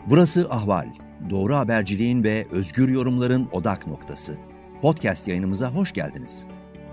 Burası Ahval. Doğru haberciliğin ve özgür yorumların odak noktası. Podcast yayınımıza hoş geldiniz.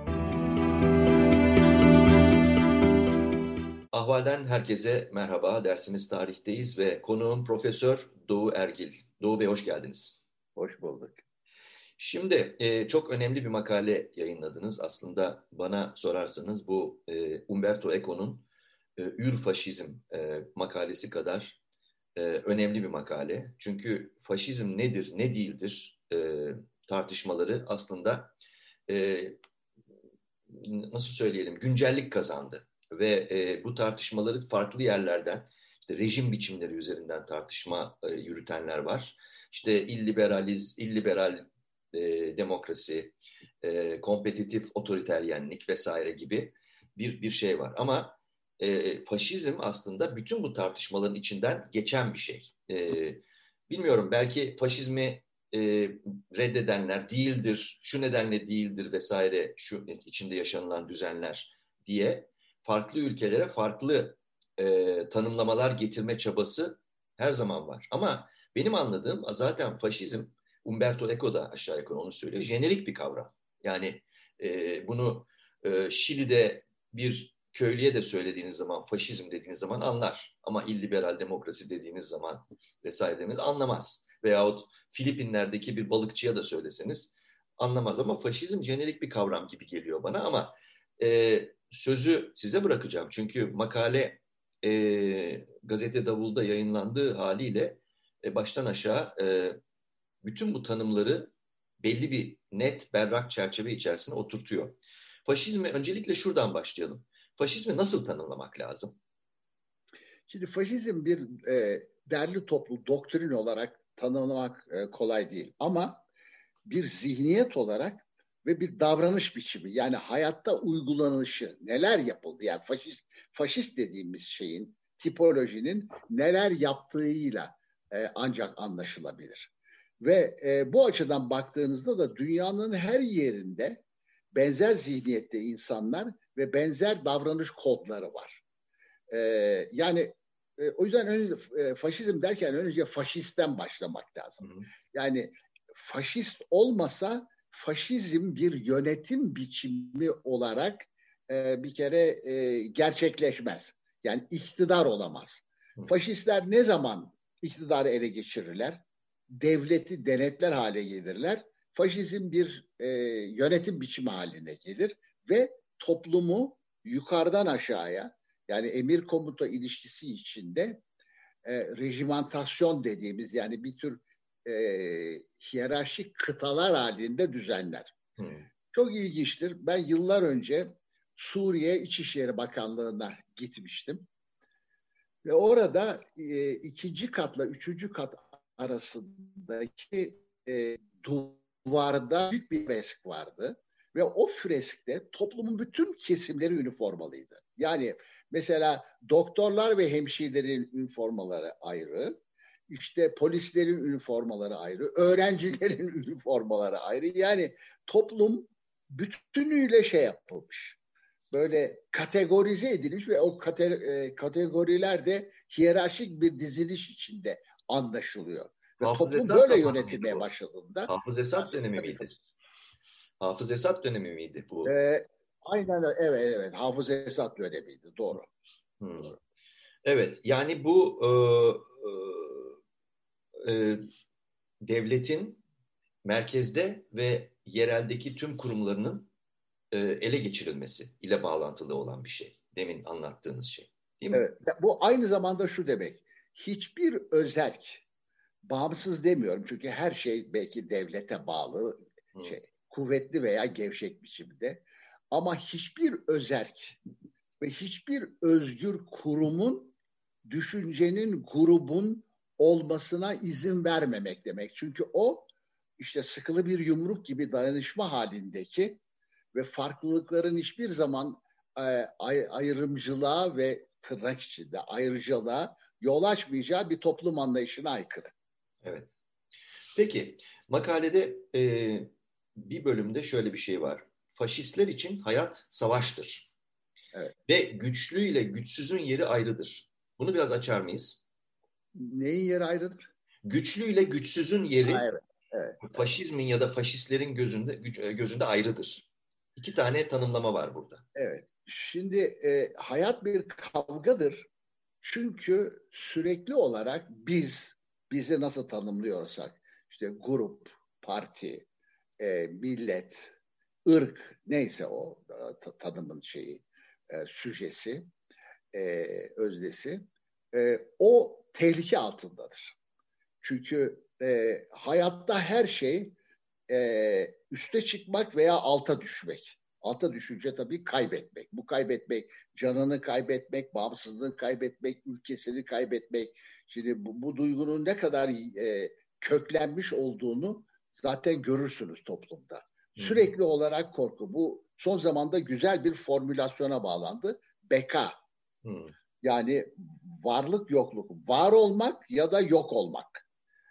Ahval'den herkese merhaba. Dersimiz tarihteyiz ve konuğum Profesör Doğu Ergil. Doğu Bey hoş geldiniz. Hoş bulduk. Şimdi çok önemli bir makale yayınladınız. Aslında bana sorarsanız bu Umberto Eco'nun Ürfaşizm makalesi kadar önemli bir makale. Çünkü faşizm nedir, ne değildir tartışmaları aslında nasıl söyleyelim güncellik kazandı. Ve bu tartışmaları farklı yerlerden, işte rejim biçimleri üzerinden tartışma yürütenler var. İşte illiberal demokrasi, kompetitif otoriteryenlik vesaire gibi bir şey var. Ama faşizm aslında bütün bu tartışmaların içinden geçen bir şey. Bilmiyorum, belki faşizmi reddedenler değildir, şu nedenle değildir vesaire, şu içinde yaşanılan düzenler diye farklı ülkelere farklı tanımlamalar getirme çabası her zaman var. Ama benim anladığım zaten faşizm, Umberto Eco da aşağı yukarı onu söylüyor, jenerik bir kavram. Yani bunu Şili'de bir köylüye de söylediğiniz zaman, faşizm dediğiniz zaman anlar. Ama illiberal demokrasi dediğiniz zaman vesaire dediğiniz anlamaz. Veyahut Filipinler'deki bir balıkçıya da söyleseniz anlamaz. Ama faşizm jenerik bir kavram gibi geliyor bana. Ama sözü size bırakacağım. Çünkü makale Gazete Davul'da yayınlandığı haliyle baştan aşağı bütün bu tanımları belli bir net, berrak çerçeve içerisine oturtuyor. Faşizmi öncelikle şuradan başlayalım. Faşizmi nasıl tanımlamak lazım? Şimdi faşizm bir derli toplu doktrin olarak tanımlamak kolay değil. Ama bir zihniyet olarak ve bir davranış biçimi, yani hayatta uygulanışı, neler yapıldı, yani faşist dediğimiz şeyin, tipolojinin neler yaptığıyla ancak anlaşılabilir. Ve bu açıdan baktığınızda da dünyanın her yerinde benzer zihniyette insanlar ve benzer davranış kodları var. Yani o yüzden faşizm derken önce faşistten başlamak lazım. Yani faşist olmasa faşizm bir yönetim biçimi olarak bir kere gerçekleşmez. Yani iktidar olamaz. Faşistler ne zaman iktidarı ele geçirirler? Devleti denetler hale gelirler. Faşizm bir yönetim biçimi haline gelir ve toplumu yukarıdan aşağıya, yani emir komuta ilişkisi içinde rejimentasyon dediğimiz, yani bir tür hiyerarşik kıtalar halinde düzenler. Çok ilginçtir. Ben yıllar önce Suriye İçişleri Bakanlığı'na gitmiştim. Ve orada ikinci katla üçüncü kat arasındaki duvarda büyük bir fresk vardı. Ve o freskte toplumun bütün kesimleri üniformalıydı. Yani mesela doktorlar ve hemşirelerin üniformaları ayrı, işte polislerin üniformaları ayrı, öğrencilerin üniformaları ayrı. Yani toplum bütünüyle şey yapılmış, böyle kategorize edilmiş ve o kategoriler de hiyerarşik bir diziliş içinde anlaşılıyor. Ve toplum böyle yönetilmeye başladığında... Hafız Esad dönemi miydi? Hafız Esad dönemi miydi bu? Aynen öyle. Evet. Hafız Esad dönemiydi. Doğru. Evet. Yani bu devletin merkezde ve yereldeki tüm kurumlarının ele geçirilmesi ile bağlantılı olan bir şey. Demin anlattığınız şey. Değil mi? Evet. Bu aynı zamanda şu demek. Hiçbir özerk, bağımsız demiyorum çünkü her şey belki devlete bağlı, kuvvetli veya gevşek biçimde. Ama hiçbir özerk ve hiçbir özgür kurumun, düşüncenin, grubun olmasına izin vermemek demek. Çünkü o işte sıkılı bir yumruk gibi dayanışma halindeki ve farklılıkların hiçbir zaman ayrımcılığa ve tırnak içinde ayrıcalığa yol açmayacağı bir toplum anlayışına aykırı. Evet. Peki makalede bir bölümde şöyle bir şey var. Faşistler için hayat savaştır. Evet. Ve güçlü ile güçsüzün yeri ayrıdır. Bunu biraz açar mıyız? Neyin yeri ayrıdır? güçlüyle güçsüzün yeri Evet, evet. faşizmin ya da faşistlerin gözünde ayrıdır. İki tane tanımlama var burada. Evet. Şimdi hayat bir kavgadır. Çünkü sürekli olarak bizi nasıl tanımlıyorsak, işte grup, parti, millet, ırk, neyse o tanımın süjesi, öznesi, o tehlike altındadır. Çünkü hayatta her şey üste çıkmak veya alta düşmek. Alta düşünce tabii kaybetmek. Bu kaybetmek, canını kaybetmek, bağımsızlığını kaybetmek, ülkesini kaybetmek. Şimdi bu duygunun ne kadar köklenmiş olduğunu zaten görürsünüz toplumda. Sürekli olarak korku. Bu son zamanda güzel bir formülasyona bağlandı. Beka. Yani varlık yokluk. Var olmak ya da yok olmak.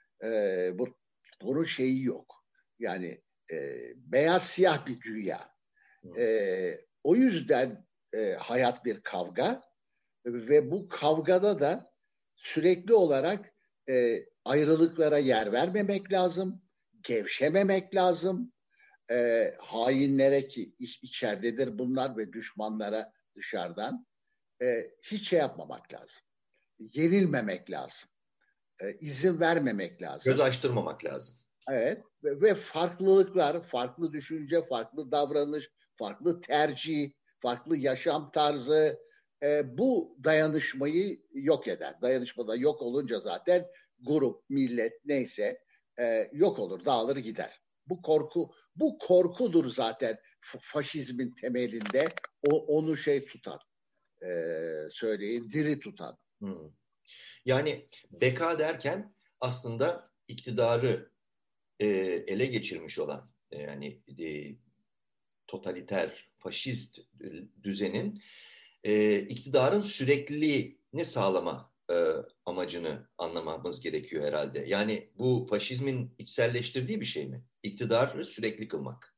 Bunun şeyi yok. Yani beyaz siyah bir dünya. O yüzden hayat bir kavga ve bu kavgada da sürekli olarak ayrılıklara yer vermemek lazım, gevşememek lazım. Hainlere ki içeridedir bunlar ve düşmanlara dışarıdan hiç şey yapmamak lazım. Yenilmemek lazım. İzin vermemek lazım. Göz açtırmamak lazım. Evet ve farklılıklar, farklı düşünce, farklı davranış, farklı tercih, farklı yaşam tarzı bu dayanışmayı yok eder. Dayanışmada yok olunca zaten grup, millet neyse yok olur, dağılır gider. Bu korkudur zaten faşizmin temelinde onu tutan, söyleyin diri tutan. Yani beka derken aslında iktidarı ele geçirmiş olan yani totaliter, faşist düzenin iktidarın sürekliliğini sağlama amacını anlamamız gerekiyor herhalde. Yani bu faşizmin içselleştirdiği bir şey mi? İktidarı sürekli kılmak.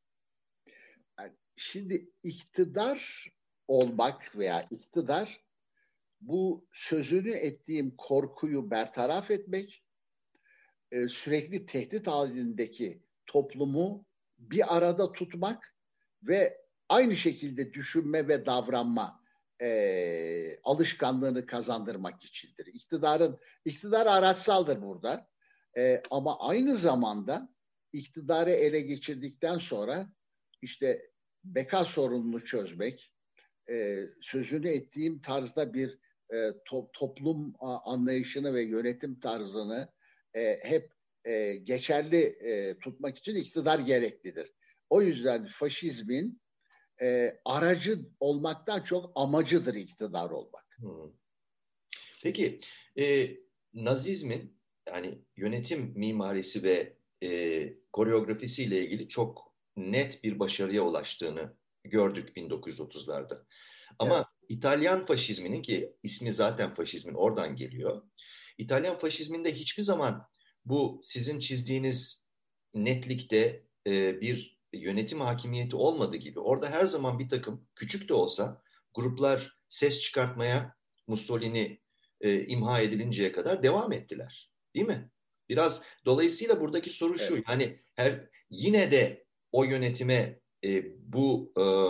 Şimdi iktidar olmak veya iktidar bu sözünü ettiğim korkuyu bertaraf etmek, sürekli tehdit halindeki toplumu bir arada tutmak ve aynı şekilde düşünme ve davranma alışkanlığını kazandırmak içindir. İktidar araçsaldır burada. Ama aynı zamanda iktidarı ele geçirdikten sonra işte beka sorununu çözmek, sözünü ettiğim tarzda bir toplum anlayışını ve yönetim tarzını hep geçerli tutmak için iktidar gereklidir. O yüzden faşizmin aracı olmaktan çok amacıdır iktidar olmak. Peki Nazizmin yani yönetim mimarisi ve koreografisiyle ilgili çok net bir başarıya ulaştığını gördük 1930'larda. Ama evet. İtalyan faşizminin ki ismi zaten faşizmin oradan geliyor. İtalyan faşizminde hiçbir zaman bu sizin çizdiğiniz netlikte bir yönetim hakimiyeti olmadığı gibi orada her zaman bir takım küçük de olsa gruplar ses çıkartmaya Mussolini imha edilinceye kadar devam ettiler. Değil mi? Biraz dolayısıyla buradaki soru şu evet. Yani yine de o yönetime bu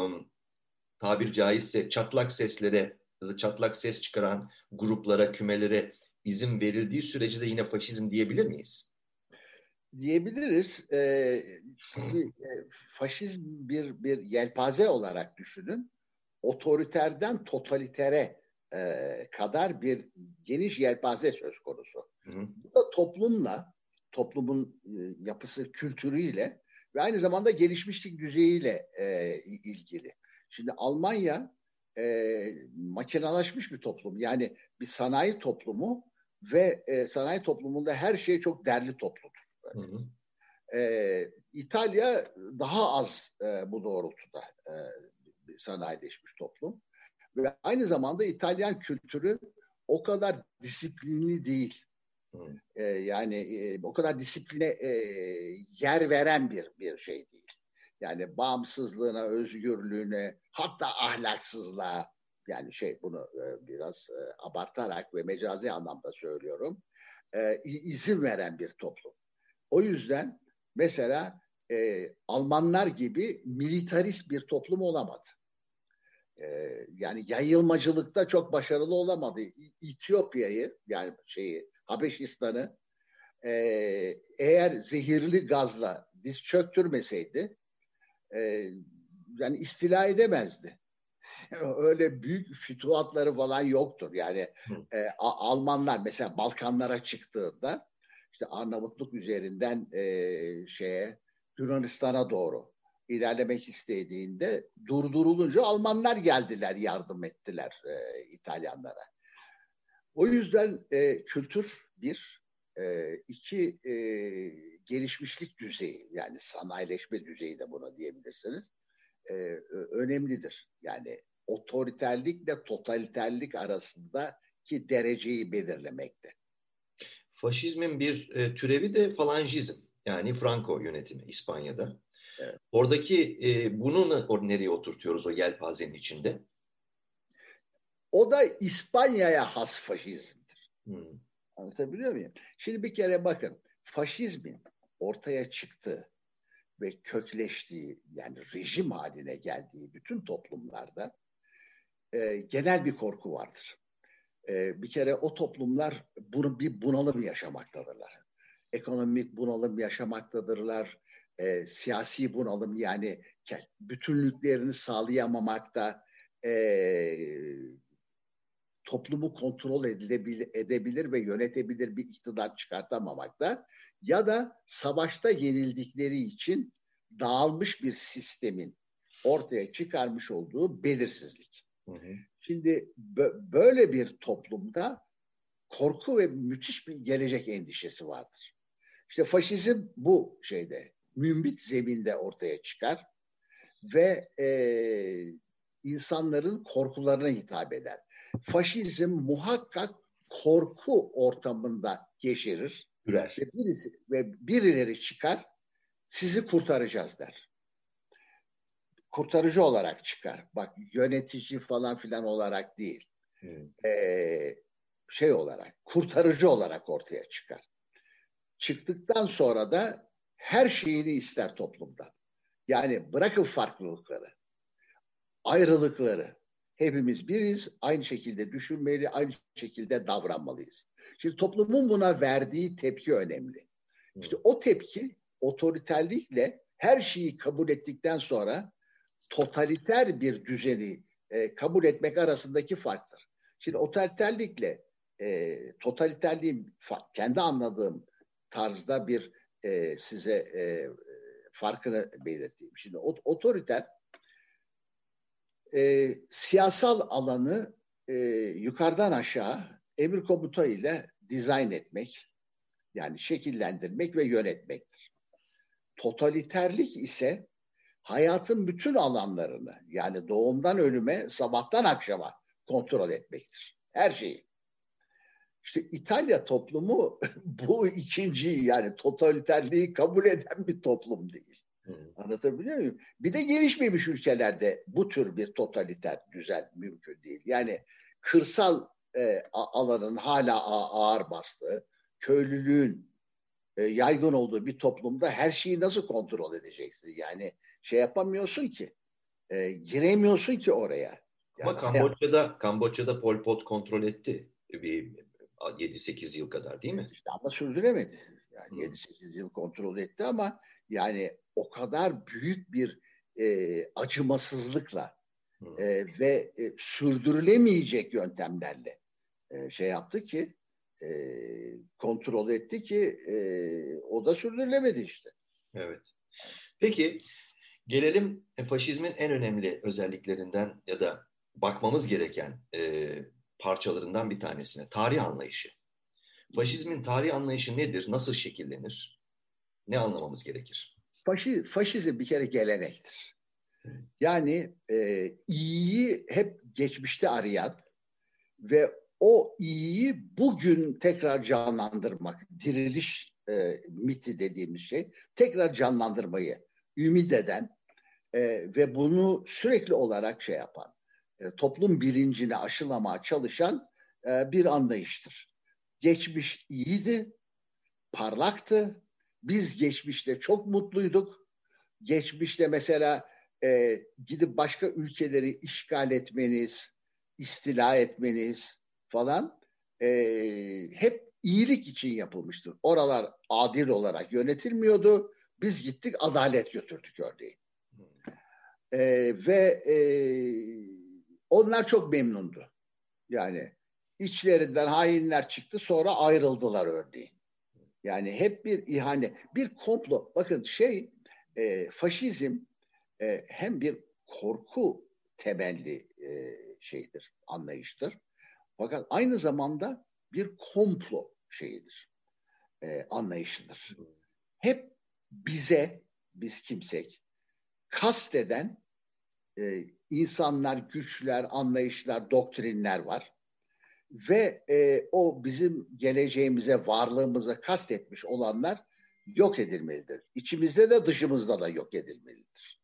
tabir caizse çatlak seslere ya da çatlak ses çıkaran gruplara, kümelere izin verildiği sürece de yine faşizm diyebilir miyiz? Diyebiliriz. Tabii faşizm bir yelpaze olarak düşünün. Otoriterden totalitere kadar bir geniş yelpaze söz konusu. Bu da toplumun yapısı, kültürüyle ve aynı zamanda gelişmişlik düzeyiyle ilgili. Şimdi Almanya makinalaşmış bir toplum. Yani bir sanayi toplumu ve sanayi toplumunda her şey çok derli topludur. İtalya daha az bu doğrultuda sanayileşmiş toplum. Ve aynı zamanda İtalyan kültürü o kadar disiplinli değil. Yani o kadar disipline yer veren bir şey değil. Yani bağımsızlığına, özgürlüğüne, hatta ahlaksızlığa yani bunu biraz abartarak ve mecazi anlamda söylüyorum. izin veren bir toplum. O yüzden mesela Almanlar gibi militarist bir toplum olamadı. Yani yayılmacılıkta çok başarılı olamadı. İtiyopya'yı yani Habeşistan'ı eğer zehirli gazla diz çöktürmeseydi yani istila edemezdi. Öyle büyük fütuhatları falan yoktur. Yani Almanlar mesela Balkanlara çıktığında işte Arnavutluk üzerinden Yunanistan'a doğru ilerlemek istediğinde durdurulunca Almanlar geldiler, yardım ettiler İtalyanlara. O yüzden kültür iki gelişmişlik düzeyi yani sanayileşme düzeyi de buna diyebilirsiniz. Önemlidir. Yani otoriterlikle totaliterlik arasındaki dereceyi belirlemekte. Faşizmin bir türevi de falangizm. Yani Franco yönetimi İspanya'da. Evet. Oradaki bunu nereye oturtuyoruz o yelpazenin içinde? O da İspanya'ya has faşizmdir. Hmm. Anlatabiliyor muyum? Şimdi bir kere bakın, faşizmin ortaya çıktığı ve kökleştiği yani rejim haline geldiği bütün toplumlarda genel bir korku vardır. Bir kere o toplumlar bir bunalım yaşamaktadırlar. Ekonomik bunalım yaşamaktadırlar. Siyasi bunalım yani bütünlüklerini sağlayamamakta, toplumu kontrol edebilir ve yönetebilir bir iktidar çıkartamamakta ya da savaşta yenildikleri için dağılmış bir sistemin ortaya çıkarmış olduğu belirsizlik. Hı hı. Şimdi böyle bir toplumda korku ve müthiş bir gelecek endişesi vardır. İşte faşizm bu mümbit zeminde ortaya çıkar ve insanların korkularına hitap eder. Faşizm muhakkak korku ortamında yeşerir ve birileri çıkar, sizi kurtaracağız der. Kurtarıcı olarak çıkar. Bak, yönetici falan filan olarak değil. Olarak, kurtarıcı olarak ortaya çıkar. Çıktıktan sonra da her şeyini ister toplumdan. Yani bırakın farklılıkları, ayrılıkları. Hepimiz biriz, aynı şekilde düşünmeli, aynı şekilde davranmalıyız. Şimdi toplumun buna verdiği tepki önemli. İşte o tepki otoriterlikle her şeyi kabul ettikten sonra totaliter bir düzeni kabul etmek arasındaki farktır. Şimdi otoriterlikle totaliterliğin kendi anladığım tarzda bir size farkını belirteyim. Şimdi otoriter siyasal alanı yukarıdan aşağı emir komuta ile dizayn etmek, yani şekillendirmek ve yönetmektir. Totaliterlik ise hayatın bütün alanlarını, yani doğumdan ölüme, sabahtan akşama kontrol etmektir. Her şeyi. İşte İtalya toplumu bu ikinciyi, yani totaliterliği kabul eden bir toplum değil. Anlatabiliyor muyum? Bir de gelişmemiş ülkelerde bu tür bir totaliter düzen mümkün değil. Yani kırsal alanın hala ağır bastığı, köylülüğün yaygın olduğu bir toplumda her şeyi nasıl kontrol edeceksin? Yani yapamıyorsun ki, giremiyorsun ki oraya. Yani ama Kamboçya'da Pol Pot kontrol etti bir 7-8 yıl kadar, değil mi? İşte ama sürdüremedi. Yani 7-8 yıl kontrol etti ama yani o kadar büyük bir acımasızlıkla ve sürdürülemeyecek yöntemlerle yaptı ki kontrol etti ki o da sürdürülemedi işte. Evet. Peki gelelim faşizmin en önemli özelliklerinden ya da bakmamız gereken parçalarından bir tanesine. Tarih anlayışı. Faşizmin tarih anlayışı nedir? Nasıl şekillenir? Ne anlamamız gerekir? Faşizm bir kere gelenektir. Yani iyiyi hep geçmişte arayan ve o iyiyi bugün tekrar canlandırmak, diriliş miti dediğimiz şey, tekrar canlandırmayı ümit eden ve bunu sürekli olarak yapan, toplum bilincini aşılamaya çalışan bir anlayıştır. Geçmiş iyiydi, parlaktı. Biz geçmişte çok mutluyduk. Geçmişte mesela gidip başka ülkeleri işgal etmeniz, istila etmeniz falan hep iyilik için yapılmıştır. Oralar adil olarak yönetilmiyordu. Biz gittik adalet götürdük örneğin. Ve onlar çok memnundu. Yani içlerinden hainler çıktı, sonra ayrıldılar örneğin. Yani hep bir ihanet, bir komplo. Bakın faşizm hem bir korku temelli şeydir, anlayıştır. Fakat aynı zamanda bir komplo şeyidir, anlayışıdır. Hep biz kimsek, kasteden insanlar, güçler, anlayışlar, doktrinler var. Ve o bizim geleceğimize, varlığımıza kastetmiş olanlar yok edilmelidir. İçimizde de dışımızda da yok edilmelidir.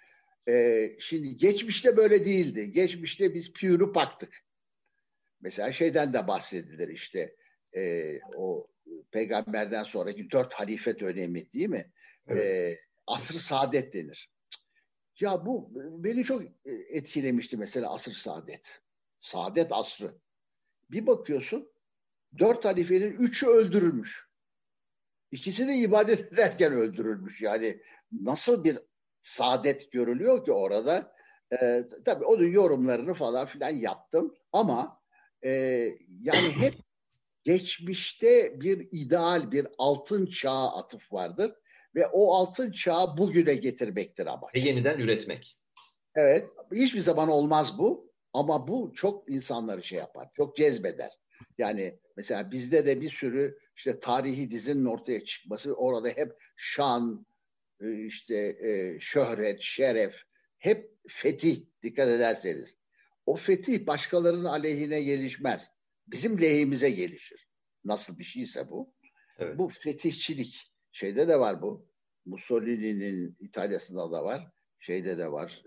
Şimdi geçmişte böyle değildi. Geçmişte biz piyunu paktık. Mesela şeyden de bahsedilir işte o peygamberden sonraki 4 halife dönemi değil mi? Evet. Asr-ı saadet denir. Ya bu beni çok etkilemişti mesela asr-ı saadet. Saadet asrı. Bir bakıyorsun 4 halifenin 3'ü öldürülmüş. İkisi de ibadet ederken öldürülmüş. Yani nasıl bir saadet görülüyor ki orada? Tabii onun yorumlarını falan filan yaptım. Ama yani hep geçmişte bir ideal, bir altın çağa atıf vardır. Ve o altın çağı bugüne getirmektir amaç. Ve yeniden üretmek. Evet. Hiçbir zaman olmaz bu. Ama bu çok insanları şey yapar. Çok cezbeder. Yani mesela bizde de bir sürü işte tarihi dizinin ortaya çıkması, orada hep şan, işte şöhret, şeref, hep fetih, dikkat ederseniz. O fetih başkalarının aleyhine gelişmez. Bizim lehimize gelişir. Nasıl bir şeyse bu. Evet. Bu fetihçilik şeyde de var bu. Mussolini'nin İtalya'sında da var. Şeyde de var.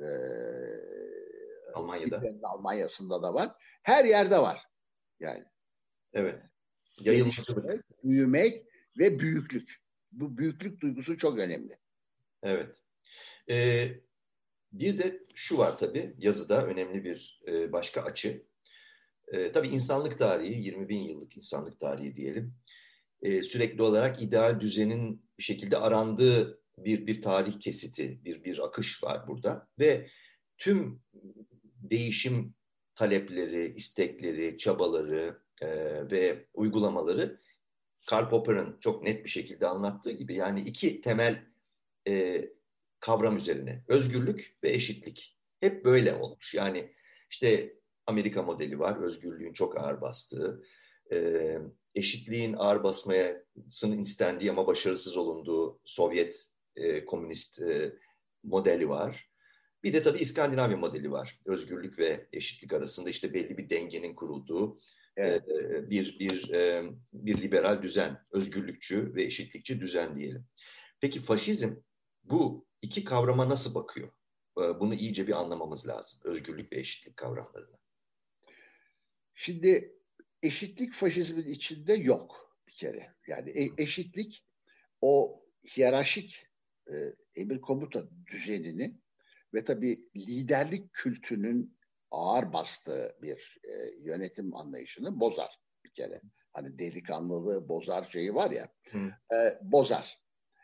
Almanya'sında da var. Her yerde var. Yani. Evet. Geliştirmek, büyümek ve büyüklük. Bu büyüklük duygusu çok önemli. Evet. Bir de şu var tabii, yazıda önemli bir başka açı. Tabii insanlık tarihi, 20 bin yıllık insanlık tarihi diyelim. Sürekli olarak ideal düzenin bir şekilde arandığı bir tarih kesiti, bir akış var burada. Ve tüm değişim talepleri, istekleri, çabaları ve uygulamaları Karl Popper'ın çok net bir şekilde anlattığı gibi, yani iki temel kavram üzerine, özgürlük ve eşitlik. Hep böyle olmuş. Yani işte Amerika modeli var, özgürlüğün çok ağır bastığı, eşitliğin ağır basmasının istendiği ama başarısız olunduğu Sovyet komünist modeli var. Bir de tabii İskandinavya modeli var. Özgürlük ve eşitlik arasında işte belli bir dengenin kurulduğu bir liberal düzen, özgürlükçü ve eşitlikçi düzen diyelim. Peki faşizm bu iki kavrama nasıl bakıyor? Bunu iyice bir anlamamız lazım. Özgürlük ve eşitlik kavramlarını. Şimdi eşitlik faşizmin içinde yok bir kere. Yani eşitlik o hiyerarşik emir komuta düzenini ve tabii liderlik kültünün ağır bastığı bir yönetim anlayışını bozar bir kere. Hani delikanlılığı bozar şeyi var ya, bozar.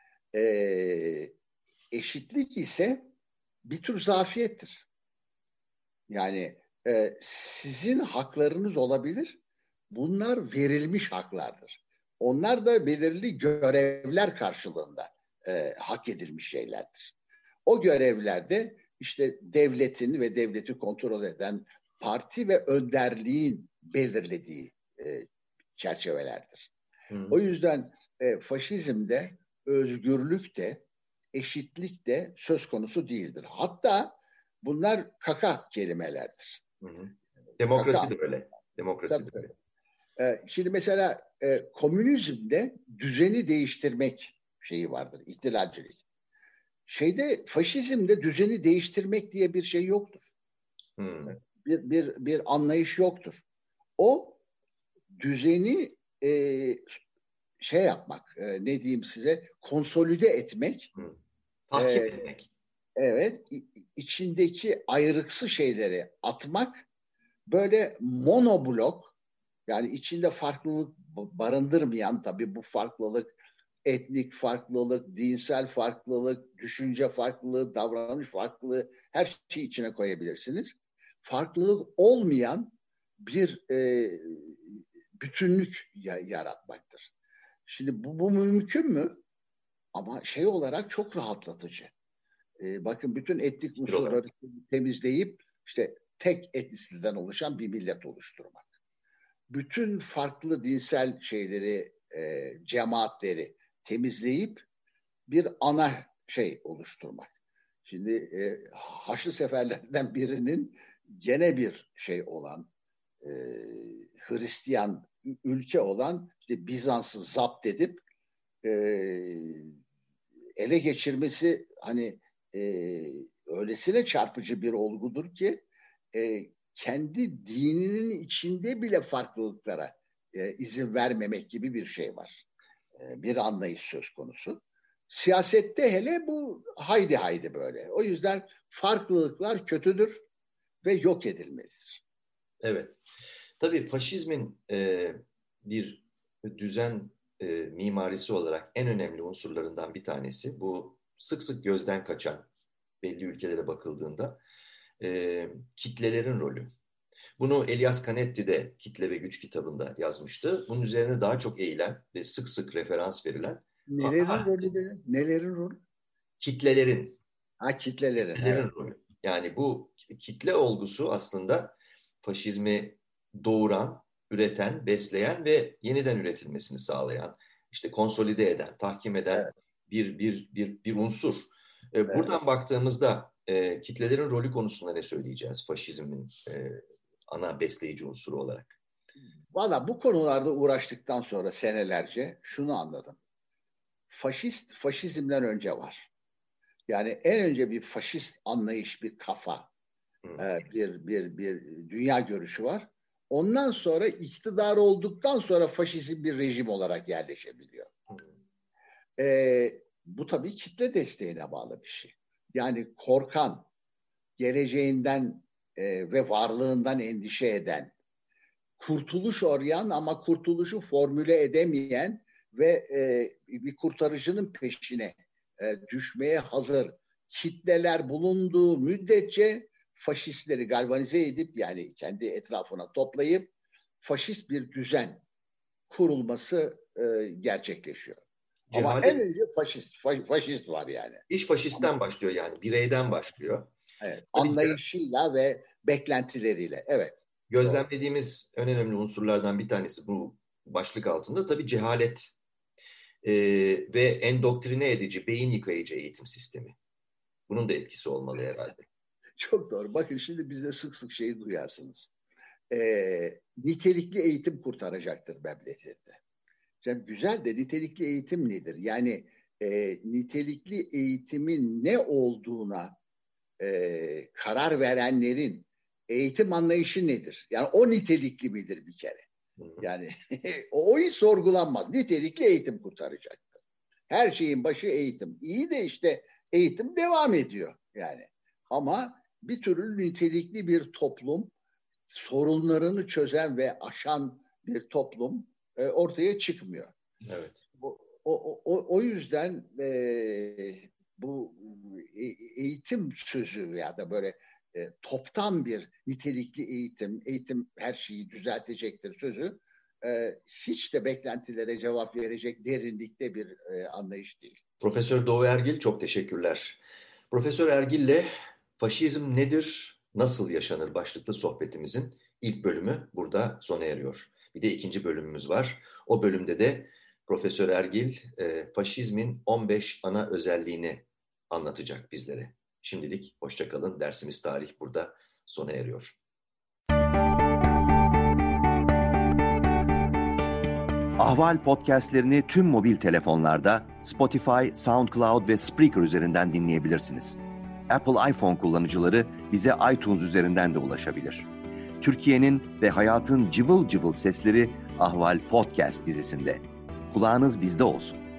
Eşitlik ise bir tür zafiyettir. Yani sizin haklarınız olabilir. Bunlar verilmiş haklardır. Onlar da belirli görevler karşılığında hak edilmiş şeylerdir. O görevlerde işte devletin ve devleti kontrol eden parti ve önderliğin belirlediği çerçevelerdir. O yüzden faşizmde, özgürlükte, eşitlikte söz konusu değildir. Hatta bunlar kaka kelimelerdir. Demokrasi kaka. De böyle. Demokrasi de böyle. Şimdi mesela komünizmde düzeni değiştirmek şeyi vardır, ihtilalcilik. Faşizmde düzeni değiştirmek diye bir şey yoktur. Bir anlayış yoktur. O düzeni şey yapmak, ne diyeyim size, konsolide etmek. Tahkim etmek. Evet, içindeki ayrıksı şeyleri atmak, böyle monoblok, yani içinde farklılık barındırmayan, tabii bu farklılık, etnik farklılık, dinsel farklılık, düşünce farklılığı, davranış farklılığı, her şeyi içine koyabilirsiniz. Farklılık olmayan bir bütünlük yaratmaktır. Şimdi bu mümkün mü? Ama şey olarak çok rahatlatıcı. Bakın, bütün etnik unsurları temizleyip işte tek etnisiteden oluşan bir millet oluşturmak. Bütün farklı dinsel şeyleri, cemaatleri temizleyip bir ana şey oluşturmak. Şimdi Haçlı Seferlerden birinin gene bir şey olan, Hristiyan ülke olan işte Bizans'ı zapt edip ele geçirmesi, hani öylesine çarpıcı bir olgudur ki kendi dininin içinde bile farklılıklara izin vermemek gibi bir şey var. Bir anlayış söz konusu. Siyasette hele bu haydi böyle. O yüzden farklılıklar kötüdür ve yok edilmelidir. Evet. Tabii faşizmin bir düzen mimarisi olarak en önemli unsurlarından bir tanesi, bu sık sık gözden kaçan, belli ülkelere bakıldığında kitlelerin rolü. Bunu Elias Canetti de Kitle ve Güç kitabında yazmıştı. Bunun üzerine daha çok eğilen ve sık sık referans verilen. Nelerin rolü de? Nelerin rolü? Kitlelerin. Kitlelerin evet. Rolü. Yani bu kitle olgusu aslında faşizmi doğuran, üreten, besleyen ve yeniden üretilmesini sağlayan, işte konsolide eden, tahkim eden bir unsur. Buradan baktığımızda kitlelerin rolü konusunda ne söyleyeceğiz faşizmin ana besleyici unsuru olarak? Valla bu konularda uğraştıktan sonra senelerce şunu anladım. Faşizmden önce var. Yani en önce bir faşist anlayış, bir kafa, bir dünya görüşü var. Ondan sonra iktidar olduktan sonra faşizm bir rejim olarak yerleşebiliyor. Bu tabii kitle desteğine bağlı bir şey. Yani korkan, geleceğinden ve varlığından endişe eden, kurtuluş arayan ama kurtuluşu formüle edemeyen ve bir kurtarıcının peşine düşmeye hazır kitleler bulunduğu müddetçe faşistleri galvanize edip, yani kendi etrafına toplayıp faşist bir düzen kurulması gerçekleşiyor. Ama en önce faşist var yani. İş faşistten başlıyor, yani bireyden başlıyor. Evet, anlayışıyla ve beklentileriyle. Evet. Gözlemlediğimiz en önemli unsurlardan bir tanesi bu başlık altında tabii cehalet ve endoktrine edici, beyin yıkayıcı eğitim sistemi. Bunun da etkisi olmalı herhalde. Çok doğru. Bakın, şimdi bizde sık sık şeyi duyarsınız. Nitelikli eğitim kurtaracaktır memlekette. Yani güzel de nitelikli eğitim nedir? Yani nitelikli eğitimin ne olduğuna karar verenlerin eğitim anlayışı nedir? Yani o nitelikli midir bir kere? Yani o hiç sorgulanmaz. Nitelikli eğitim kurtaracaktır. Her şeyin başı eğitim. İyi de işte eğitim devam ediyor yani. Ama bir türlü nitelikli bir toplum, sorunlarını çözen ve aşan bir toplum ortaya çıkmıyor. Evet. O yüzden bu eğitim sözü ya da böyle toptan bir nitelikli eğitim her şeyi düzeltecektir sözü hiç de beklentilere cevap verecek derinlikte bir anlayış değil. Profesör Doğu Ergil, çok teşekkürler. Profesör Ergil'le faşizm nedir, nasıl yaşanır başlıklı sohbetimizin ilk bölümü burada sona eriyor. Bir de ikinci bölümümüz var. O bölümde de Profesör Ergil faşizmin 15 ana özelliğini anlatacak bizlere. Şimdilik hoşça kalın. Dersimiz tarih burada sona eriyor. Ahval podcastlerini tüm mobil telefonlarda Spotify, SoundCloud ve Spreaker üzerinden dinleyebilirsiniz. Apple iPhone kullanıcıları bize iTunes üzerinden de ulaşabilir. Türkiye'nin ve hayatın cıvıl cıvıl sesleri Ahval Podcast dizisinde. Kulağınız bizde olsun.